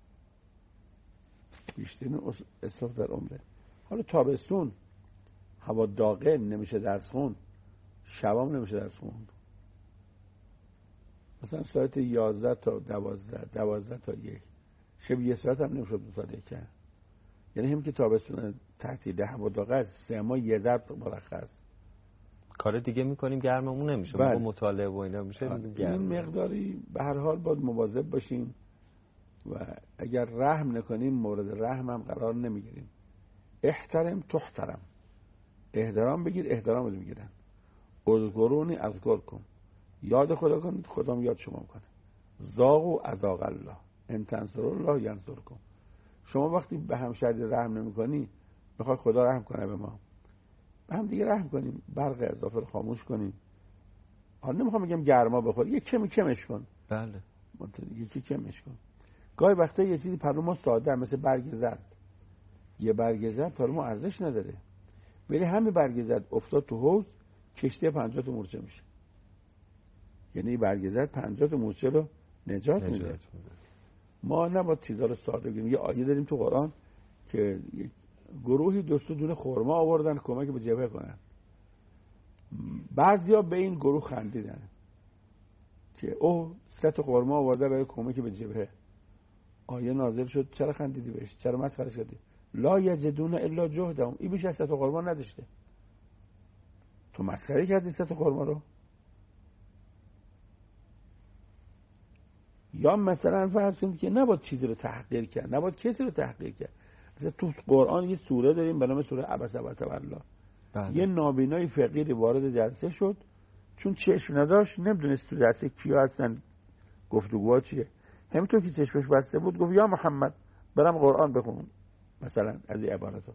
بیشترین اسراف در عمره. حالا تابستون هوا داغه، نمیشه درس خون، شبام نمیشه درس خون. مثلا ساعت 11 تا 12 تا 1 شب یه ساعت هم نمیشه 2 تا 1. یعنی هم که تابستون تعطیل هوا داغه است، 3 ماه یه ضرب مرخص. کار دیگه میکنیم گرممون نمیشه. با مطالعه و اینا میشه. این مقداری به هر حال باید مواظب باشیم و اگر رحم نکنیم مورد رحم هم قرار نمیگیریم. احترم تحترم، احترام بگیر احترام رو میگیرن. اذکرونی اذکرکم، یاد خدا کنید خدا یاد شما کنه. ذاقوا اذاق الله، ان تنصروا الله ینصرکم. شما وقتی به همشهری رحم نمیکنی، میخوای خدا رحم کنه به ما، به هم دیگه رحم کنیم. برق اضافه رو خاموش کنیم. حالا نمیخوام بگم گرما بخور، یک کمی کمش کن. بله، یکی کمش کن. گاهی وقتا یه چیزی پر ما ساده مثل برگ زرد، یه برگ زرد پر ما ارزش نداره، ولی همین برگ زرد افتاد تو حوض، کشتی 50 تا مورچه میشه. یعنی برگ زرد 50 تا مورچه رو نجات میده. ما نباید چیزا رو ساده بگیریم. یه آیه داریم تو قرآن که گروهی 200 دونه خرما آوردن کمک به جبهه کنن. بعضیا به این گروه خندیدن که او 3 تا خرما آورده برای کمک به جبهه. آیه نازل شد چرا خندیدی بهش؟ چرا مسخره کردی؟ لا یجدون الا جهدهم. این بیش از 3 تا خرما نداشته، تو مسخره کردی 3 تا خرما رو. یا مثلا فرض کنید که نباید چیزی رو تحقیر کرد، نباید کسی رو تحقیر کرد. مثلا تو قرآن یه سوره داریم به نام سوره عبس و تولی. یه نابینای فقیری وارد جلسه شد، چون چشم نداشت نمیدونست تو جلسه کیا هستن، گفتگوها چیه. همینطور که چشمش بسته بود گفت یا محمد برم قرآن بخونم، مثلا از این عبارتا.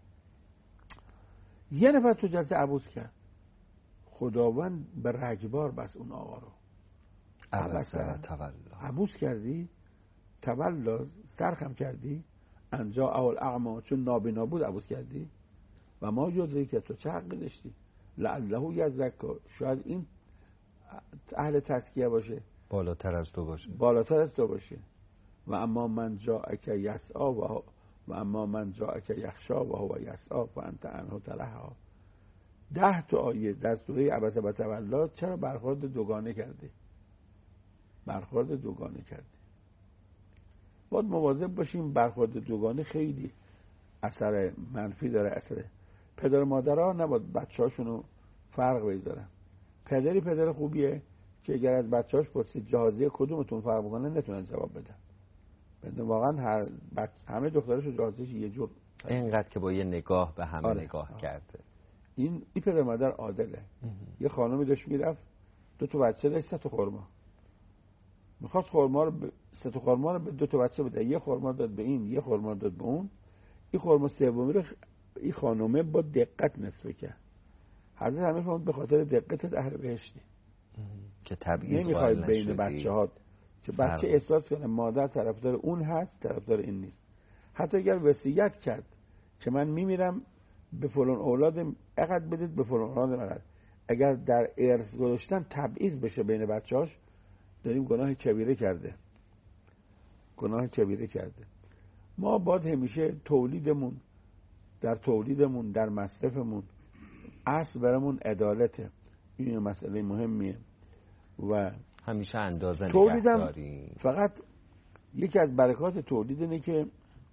یه نفر تو جلسه عبوس کرد، خداوند به رگبار بس اون آقا رو. عبس و تولی. عبوس کردی، تولا سرخم کردی، انجا اول اعما، چون نابینا بود عبوس کردی. و ما جزئی که تو چه حقی داشتی؟ لعله یزکا، شاید این اهل تزکیه باشه، بالاتر از تو باشه، بالاتر از تو باشه. و اما من جاءک یسعا و اما من جاءک یخشا و هو یسعا فانت عنه تلهی. 10 تا آیه در سوره عبس و تولی چرا برخورد دوگانه کردی؟ برخورد دوگانه کردی. باید مواظب باشیم. برخورد دوگانه خیلی اثر منفی داره. اثر پدر و مادرها نباید بچه‌هاشونو فرق بذارن. پدری پدر خوبیه که اگر از بچه‌هاش پرسید جهازی کدومتون فرق بکنه نتونن جواب بدن. بنده واقعا همه دخترشو جهازیش یه جور، اینقدر که با یه نگاه به همه نگاه کرده. این پدر مادر عادله. یه خانمی داشت میرفت، 2 تا بچه داشت، 3 تا خرما. میخواست خرما رو 3 تا خرما رو به 2 تا بچه بده. یه خرما داد به این، یه خرما داد به اون. این خرما سومی رو این خانومه با دقت نصفه کرد. حضرت همه فرمود به خاطر دقتت اهل بهشتی. که تبعیض نمیخوای بین بچه‌ها که بچه احساس کنه مادر طرفدار اون هست، طرفدار این نیست. حتی اگر وصیت کرد که من میمیرم به فلان اولاد اقد بدید، به فلان اولاد اقد، اگر در ارث گذاشتن تبعیض بشه بین بچه‌هاش، داریم گناه کبیره کرده. گناه کبیره کرده. ما باید همیشه تولیدمون، در مصرفمون اصل برامون عدالته. این مسئله مهمیه و همیشه اندازه تولیدم نگهداری. فقط یکی از برکات تولید اینه که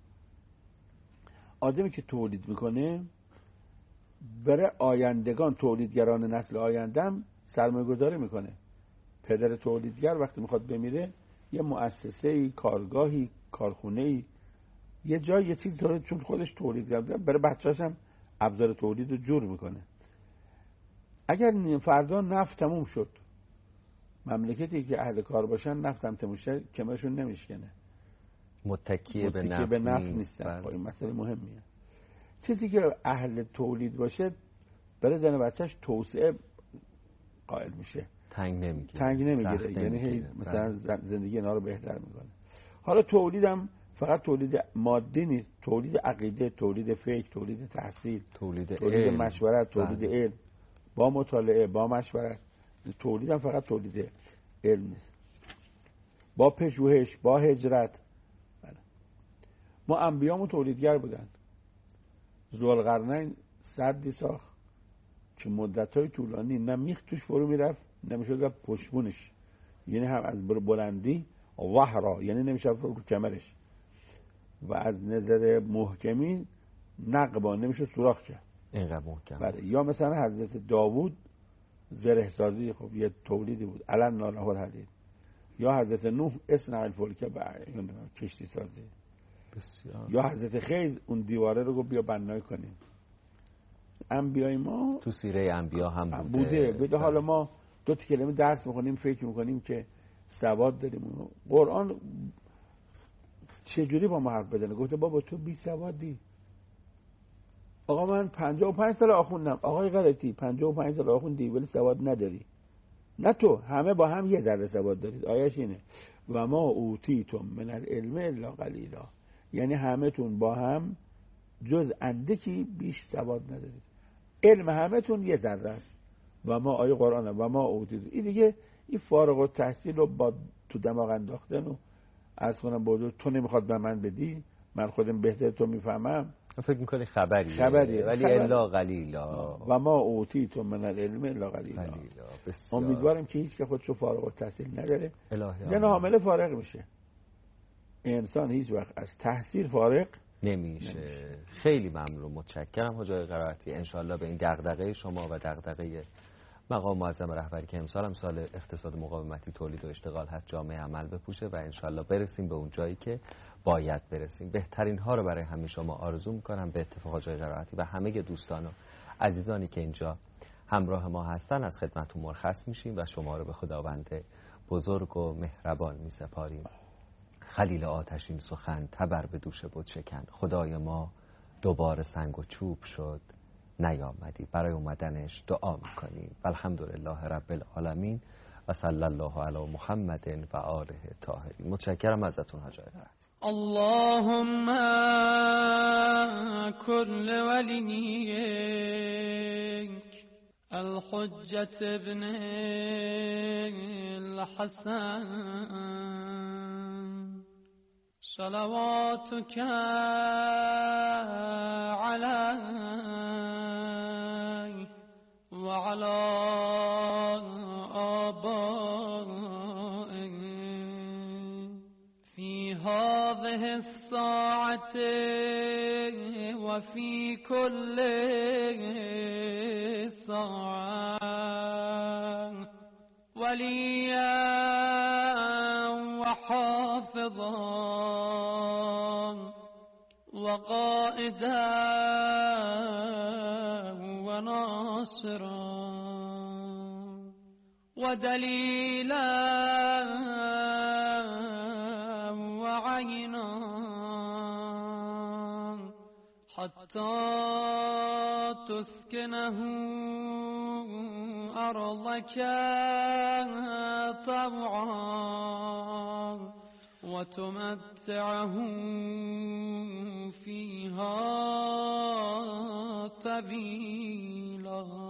آدمی که تولید میکنه برای آیندگان، تولیدگران نسل آیندهم سرمایه‌گذاری میکنه. پدر تولیدگر وقتی میخواد بمیره یه مؤسسه‌ای، کارگاهی، کارخونه‌ای، یه جای یه چیز داره، چون خودش تولید کرده، برای بچه‌اش هم ابزار تولید رو جور میکنه. اگر فردا نفت تموم شد، مملکتی که اهل کار باشن نفت هم تموم شد کمرشون نمیشکنه، متکی به نفت نیستن. این مسئله مهمیه. چیزی که اهل تولید باشه برای زن بچه‌اش توسعه قائل میشه، تنگ نمیگیره. یعنی مثلا زندگی اینا رو بهتر میکنه. حالا تولیدم فقط تولید مادی نیست، تولید عقیده، تولید فکر، تولید تحصیل، تولید مشورت، تولید علم، با مطالعه، با مشورت. تولیدم فقط تولید علم نیست، با پژوهش، با هجرت. ما انبیامون تولیدگر بودن. ذوالقرنین سدی ساخت که مدت‌های طولانی نه میخ توش فرو میرفت، نمیشد رفت پشتبونش، یعنی هم از بلندی وحرا، یعنی نمیشد رو کمرش، و از نظر محکمی نقبا، نمیشد سوراخ کرد. اینقدر محکم. بله. یا مثلا حضرت داوود زره سازی، خب یه تولیدی بود، علن ناله الحدید. یا حضرت نوح اصنع الفلک، کشتی سازی. بسیار. یا حضرت خیز اون دیواره رو گفت بیا بنای کنیم. انبیای ما تو سیره انبیا هم بوده. حالا ما دو تا کلمه درس می‌خونیم، فکر می‌کنیم که سواد داریم. قرآن چجوری با ما حرف بزنه؟ گفته بابا تو بی سوادی. آقا من 55 سال آخوندم. آقای غلطی 55 سال آخوندی ولی سواد نداری. نه تو، همه با هم یه ذره سواد دارید. آیش اینه و ما اوتیتم من العلم الا قلیلا، یعنی همه تون با هم جز اندکی بیش سواد ندارید. علم همه تون یه ذره است. و ما آیه قرآن و ما اوتیتم، این دیگه این فارغ التحصیل رو با تو دماغ انداختن و عرض کنم بودو تو نمیخواد به من بدی، من خودم بهتر تو میفهمم. فکر میکنی خبریه ولی الا قلیلا. و ما اوتیتم من العلم الا قلیلا. امیدوارم که هیچ که خودشو فارغ التحصیل نداره زن حامله فارغ میشه. انسان هیچ وقت از تحصیل فارغ نمیشه. خیلی ممنون، متشکرم حاج آقای قرائتی. انشالله به این دغدغه شما و دغدغه مقام معظم رهبری که امسال هم سال اقتصاد مقاومتی، تولید و اشتغال هست، جامعه عمل بپوشه و انشالله برسیم به اون جایی که باید برسیم. بهترین ها رو برای همه شما آرزو میکنم. به اتفاق حاج آقای قرائتی و همه دوستان و عزیزانی که اینجا همراه ما هستن از خدمتتون مرخص میشیم و شما رو به خداوند بزرگ و مهربان میسپاریم. خلیل آتشین سخن تبر به دوش بود شکن، خدای ما دوباره سنگ و چوب شد نیامدی. برای اومدنش دعا میکنیم. الحمدلله رب العالمین و صلی الله علی محمد و آله طاهرین. متشکرم ازتون حاج آقای قرائتی. اللهم كل وليك الحجة ابن الحسن صلواتك عليه وعلى آبائه في هذه الساعة وفي كل ساعة وليا وحافظا وقائدا وناصرا ودليلا وعينا حتى تسكنه أرضك طوعا وتمتعه فيها طويلا.